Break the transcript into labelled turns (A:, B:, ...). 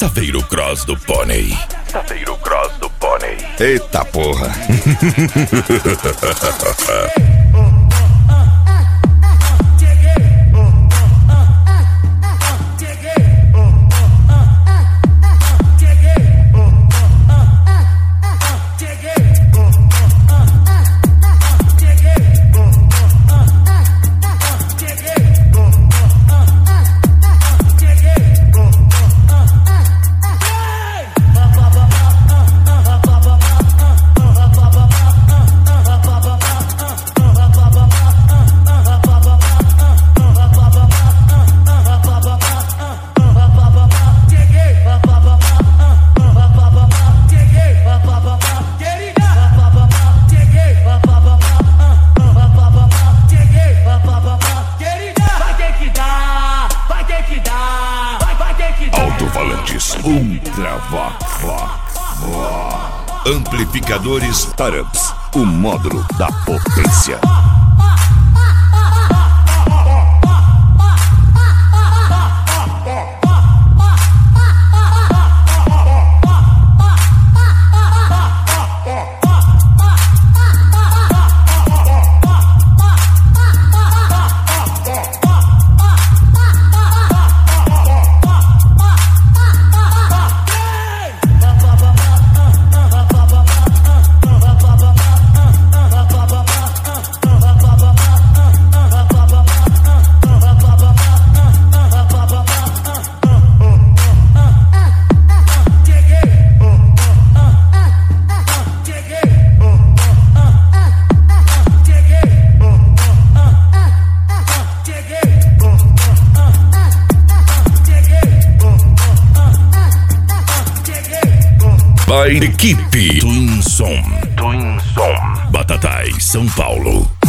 A: Safeiro Cross do Pônei. Safeiro Cross do Pônei.
B: Eita porra.
A: Alto-falantes Ultravox. Amplificadores Taramps, o módulo da potência. By equipe Twin Som. Batatais, São Paulo.